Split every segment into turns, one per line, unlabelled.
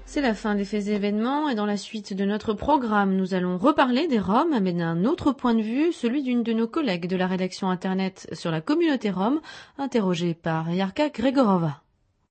C'est la fin des faits et événements et dans la suite de notre programme, nous allons reparler des Roms, mais d'un autre point de vue, celui d'une de nos collègues de la rédaction Internet sur la communauté Rome, interrogée par Yarka Gregorova.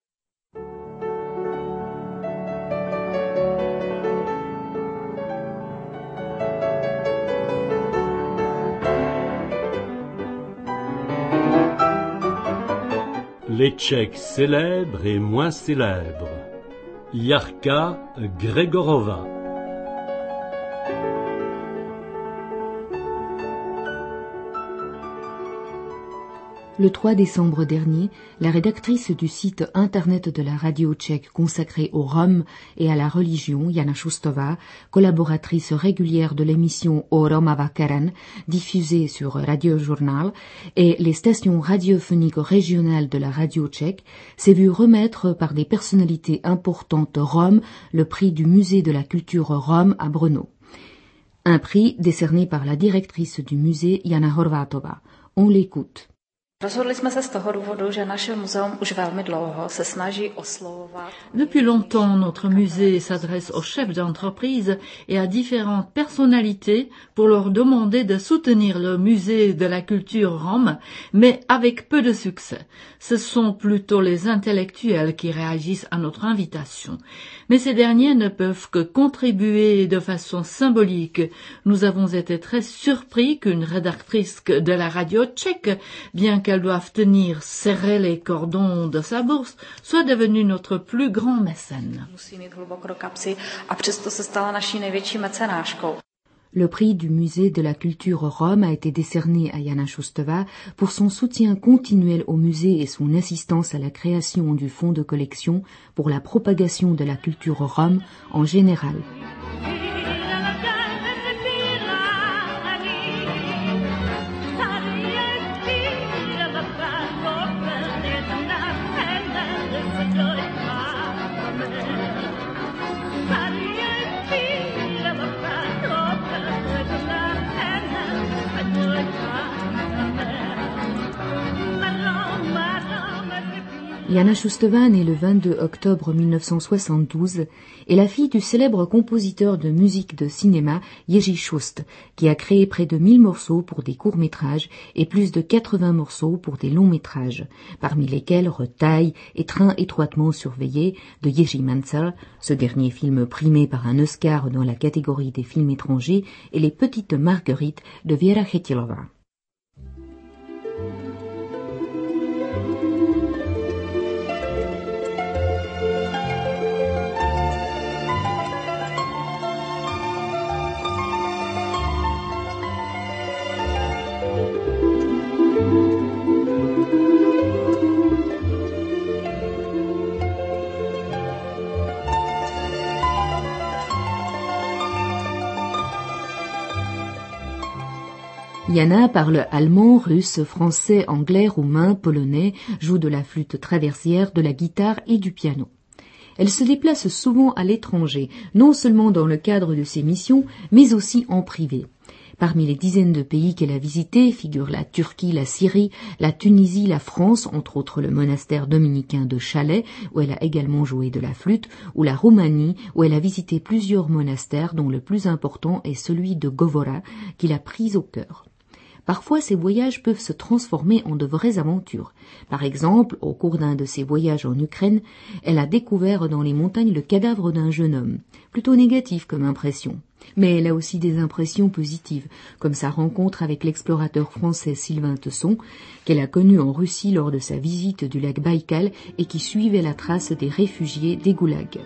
Les Tchèques célèbres et moins célèbres. Yarka Gregorova.
Le 3 décembre dernier, la rédactrice du site internet de la radio tchèque consacrée aux Roms et à la religion, Jana Šustová, collaboratrice régulière de l'émission O Romava Karen, diffusée sur Radio Journal, et les stations radiophoniques régionales de la radio tchèque, s'est vue remettre par des personnalités importantes roms le prix du musée de la culture rome à Brno. Un prix décerné par la directrice du musée, Jana Horvátová. On l'écoute.
Depuis longtemps, notre musée s'adresse aux chefs d'entreprise et à différentes personnalités pour leur demander de soutenir le musée de la culture rome, mais avec peu de succès. Ce sont plutôt les intellectuels qui réagissent à notre invitation. Mais ces derniers ne peuvent que contribuer de façon symbolique. Nous avons été très surpris qu'une rédactrice de la radio tchèque, bien qu'elles doivent tenir serrés les cordons de sa bourse, soit devenue notre plus grand mécène.
Le prix du musée de la culture rome a été décerné à Jana Šustová pour son soutien continuel au musée et son assistance à la création du fonds de collection pour la propagation de la culture rome en général. Jana Šustová, née le 22 octobre 1972, est la fille du célèbre compositeur de musique de cinéma Jiří Šust, qui a créé près de 1000 morceaux pour des courts-métrages et plus de 80 morceaux pour des longs-métrages, parmi lesquels Retail et Train étroitement surveillé de Jiří Mancel, ce dernier film primé par un Oscar dans la catégorie des films étrangers, et Les Petites Marguerites de Věra Chytilová. Jana parle allemand, russe, français, anglais, roumain, polonais, joue de la flûte traversière, de la guitare et du piano. Elle se déplace souvent à l'étranger, non seulement dans le cadre de ses missions, mais aussi en privé. Parmi les dizaines de pays qu'elle a visités figurent la Turquie, la Syrie, la Tunisie, la France, entre autres le monastère dominicain de Chalais, où elle a également joué de la flûte, ou la Roumanie, où elle a visité plusieurs monastères, dont le plus important est celui de Govora, qu'il a pris au cœur. Parfois, ces voyages peuvent se transformer en de vraies aventures. Par exemple, au cours d'un de ses voyages en Ukraine, elle a découvert dans les montagnes le cadavre d'un jeune homme. Plutôt négatif comme impression. Mais elle a aussi des impressions positives, comme sa rencontre avec l'explorateur français Sylvain Tesson, qu'elle a connu en Russie lors de sa visite du lac Baïkal et qui suivait la trace des réfugiés des goulags.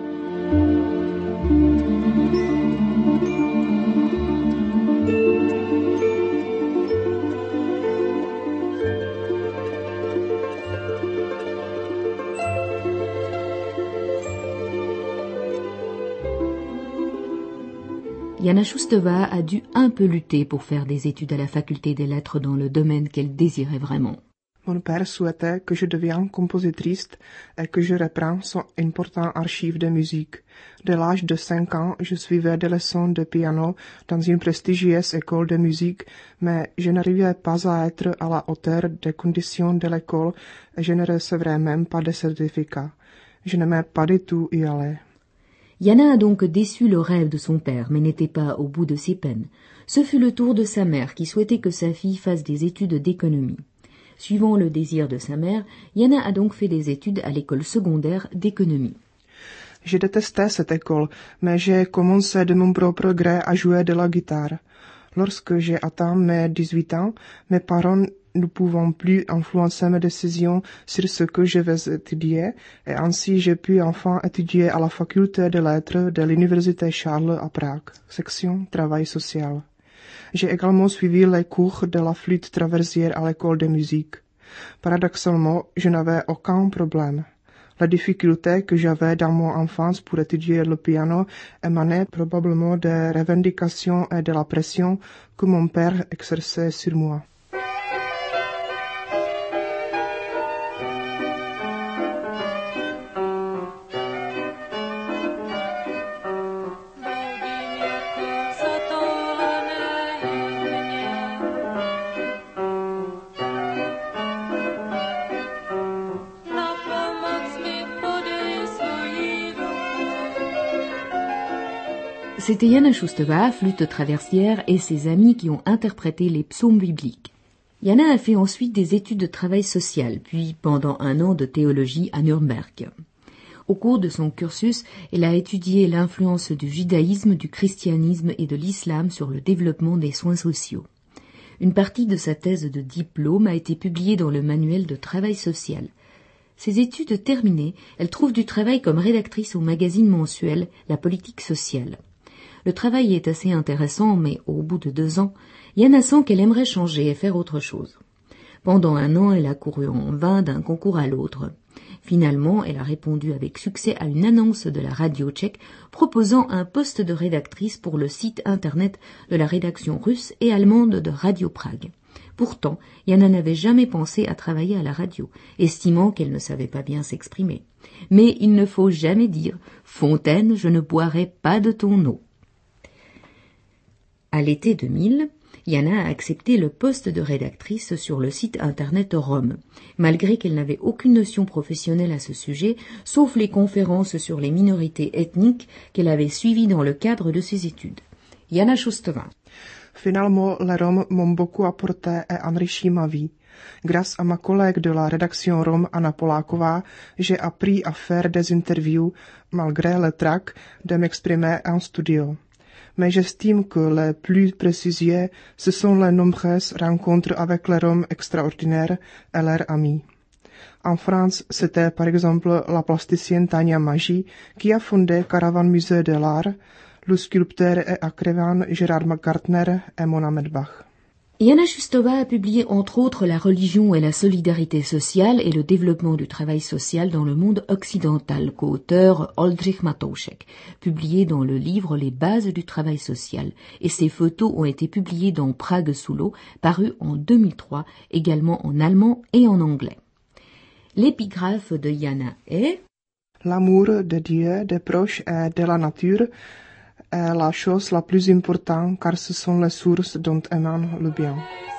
Jana Šustová a dû un peu lutter pour faire des études à la faculté des lettres dans le domaine qu'elle désirait vraiment.
Mon père souhaitait que je devienne compositrice et que je reprenne son important archive de musique. Dès l'âge de 5 ans, je suivais des leçons de piano dans une prestigieuse école de musique, mais je n'arrivais pas à être à la hauteur des conditions de l'école et je ne recevrais même pas de certificat. Je n'aimais pas du tout y aller.
Yana a donc déçu le rêve de son père, mais n'était pas au bout de ses peines. Ce fut le tour de sa mère qui souhaitait que sa fille fasse des études d'économie. Suivant le désir de sa mère, Yana a donc fait des études à l'école secondaire d'économie.
Je détestais cette école, mais j'ai commencé de mon propre gré à jouer de la guitare. Lorsque j'ai atteint mes 18 ans, mes parents ne pouvant plus influencer mes décisions sur ce que je vais étudier, et ainsi j'ai pu enfin étudier à la faculté de lettres de l'université Charles à Prague, section travail social. J'ai également suivi les cours de la flûte traversière à l'école de musique. Paradoxalement, je n'avais aucun problème. La difficulté que j'avais dans mon enfance pour étudier le piano émanait probablement des revendications et de la pression que mon père exerçait sur moi.
C'était Jana Šustová, flûte traversière, et ses amis qui ont interprété les psaumes bibliques. Jana a fait ensuite des études de travail social, puis pendant 1 an de théologie à Nuremberg. Au cours de son cursus, elle a étudié l'influence du judaïsme, du christianisme et de l'islam sur le développement des soins sociaux. Une partie de sa thèse de diplôme a été publiée dans le manuel de travail social. Ses études terminées, elle trouve du travail comme rédactrice au magazine mensuel La Politique sociale. Le travail est assez intéressant, mais au bout de 2 ans, Jana sent qu'elle aimerait changer et faire autre chose. Pendant 1 an, elle a couru en vain d'un concours à l'autre. Finalement, elle a répondu avec succès à une annonce de la radio tchèque proposant un poste de rédactrice pour le site internet de la rédaction russe et allemande de Radio Prague. Pourtant, Jana n'avait jamais pensé à travailler à la radio, estimant qu'elle ne savait pas bien s'exprimer. Mais il ne faut jamais dire « Fontaine, je ne boirai pas de ton eau ». À l'été 2000, Jana a accepté le poste de rédactrice sur le site internet Rome, malgré qu'elle n'avait aucune notion professionnelle à ce sujet, sauf les conférences sur les minorités ethniques qu'elle avait suivies dans le cadre de ses études. Jana Šustová.
Finalement, les Roms m'ont beaucoup apporté et enrichi ma vie. Grâce à ma collègue de la rédaction Rome, Anna Poláková, j'ai appris à faire des interviews, malgré le trac de m'exprimer en studio. Mais j'estime que les plus précieux, ce sont les nombreuses rencontres avec les Roms extraordinaires et leurs amis. En France, c'était par exemple la plasticienne Tania Maggi qui a fondé Caravan Musée de l'Art, le sculpteur et écrivain Gérard McGartner et Mona Medbach.
Jana Šustová a publié entre autres La religion et la solidarité sociale et le développement du travail social dans le monde occidental, co-auteur Oldřich Matoušek, publié dans le livre Les bases du travail social, et ses photos ont été publiées dans Prague sous l'eau, paru en 2003, également en allemand et en anglais. L'épigraphe de Jana est
L'amour de Dieu, des proches et de la nature est la chose la plus importante car ce sont les sources dont émane le bien.